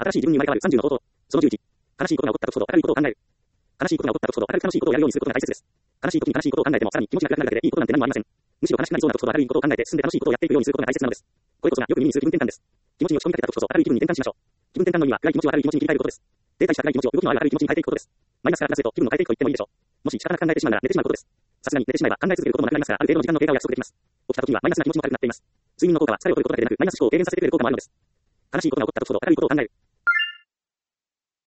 新しい自分に生まれ変わる30の方法。その11。悲しいことが起こった時ほど明るいことを考える。悲しいことが起こった時ほど明るく楽しいことをやるようにすることが大切です。悲しい時に悲しいことを考えてもさらに気持ちが暗くなるだけでいいことなんて何もありません。むしろ悲しくなりそうな時ほど明るいことを考えて進んで楽しいことをやっていくようにすることが大切なのです。これこそがよく耳にする気分転換です。気持ちに落ち込みかけた時こそ明るい気分に転換しましょう。気分転換の意味は暗い気持ちを明るい気持ちに切り替えることです。停滞した暗い気持ちを動きのある明るい気持ちに変えていくことです。マイナスからプラスへと気分を変えていくと言ってもいいでしょう。もし仕方なく考えてしまうなら寝てしまうことです。さすがに寝てしまえば考え続けることもなくなりますから、ある程度の時間の経過を約束できます。起きた時にはマイナスな気持ちも軽くなっています。睡眠の効果は疲れを取ることだけでなく、マイナス思考を軽減させてくれる効果もあるのです。悲しいことが起こった時ほど明るいことを考える。